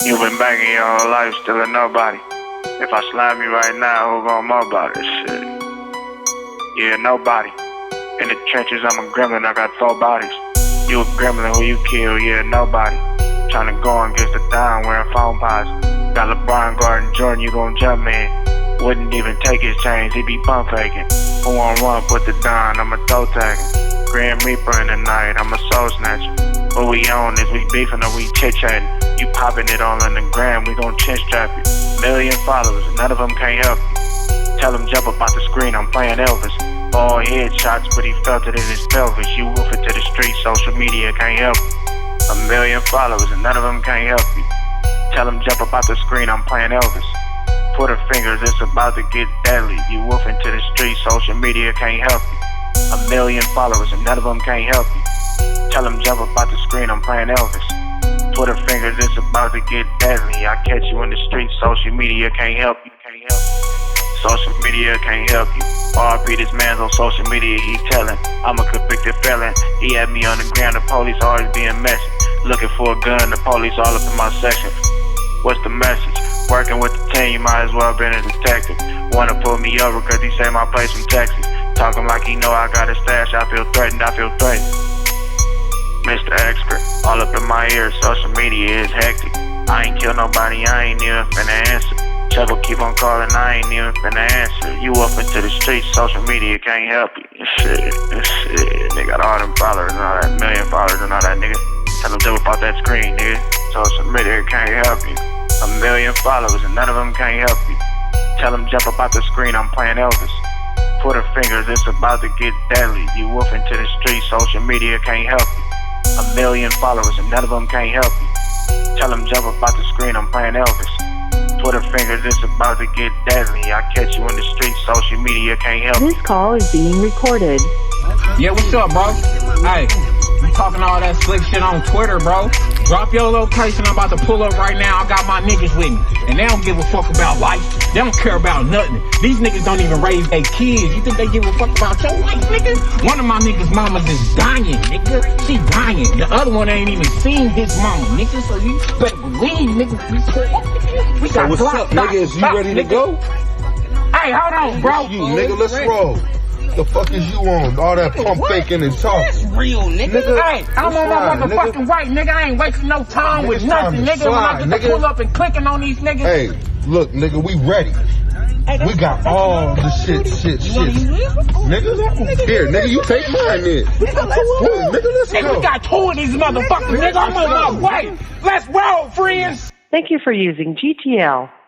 You've been banging your whole life, still a nobody. If I slam you right now, who gon' know about this shit? Yeah, nobody. In the trenches, I'm a gremlin, I got 4 bodies. You a gremlin, who you kill? Yeah, nobody. Tryna go against the down, wearing phone pies. Got LeBron guarding Jordan, you gon' jump in. Wouldn't even take his chains, he be pump faking. Who won't run, put the down, I'ma toe tag him. Grim Reaper in the night, I'm a soul snatcher. What we on is we beefing or we chit-chatting. You popping it all on the gram, we gon' chin strap you. Million followers, none of them can't help you. Tell him jump up out the screen, I'm playing Elvis. All headshots, but he felt it in his pelvis. You wolf it to the street, social media can't help you. 1 million followers and none of them can't help you. Tell him jump up out the screen, I'm playing Elvis. Put her fingers, it's about to get deadly. You wolfing to the street, social media can't help you. 1 million followers and none of them can't help you. Tell him jump up out the screen, I'm playing Elvis. Put her fingers, it's about to get deadly. I catch you in the street, social media can't help you. Social media can't help you. RP this man's on social media, he tellin'. I'm a convicted felon. He had me on the ground, the police always being messy. Looking for a gun, the police all up in my section. What's the message? Working with the team, you might as well been a detective. Wanna pull me over cause he say my place from Texas. Talking like he know I got a stash, I feel threatened. Mr. Expert, all up in my ear, social media is hectic. I ain't kill nobody, I ain't even finna answer. Trouble keep on calling, I ain't even finna answer. You up into the streets, social media can't help you. Shit. They got all them followers and all that, million followers and all that, nigga. Tell them jump up out that screen, nigga. Social media can't help you. 1 million followers and none of them can't help you. Tell them jump up out the screen, I'm playing Elvis. Put her fingers, it's about to get deadly. You wolf into the streets, social media can't help you. 1 million followers and none of them can't help you. Tell them jump up out the screen, I'm playing Elvis. Put her fingers, it's about to get deadly. I catch you in the streets, social media can't help you. This call is being recorded. Yeah, what's up, bro? Hey, you talking all that slick shit on Twitter, bro? Drop your location, I'm about to pull up right now. I got my niggas with me, and they don't give a fuck about life. They don't care about nothing. These niggas don't even raise their kids. You think they give a fuck about your life, nigga? One of my niggas' mamas is dying, nigga. She dying. The other one ain't even seen his mama, nigga. So you better believe, nigga. We got what's up, nigga? Is you ready to go? Hey, hold on, bro. You, nigga, let's roll. The fuck is you on? All that pump faking and talk. That's real, nigga. Hey, I'm on my motherfucking right, nigga. I ain't wasting no time with nothing, nigga. When I get to pull up and clicking on these niggas. Hey, look, nigga, we ready. We got all the shit. Nigga, here, nigga, you take mine then. Nigga, let's go. We got 2 of these motherfuckers, nigga. I'm on my way. Let's roll, friends. Thank you for using GTL.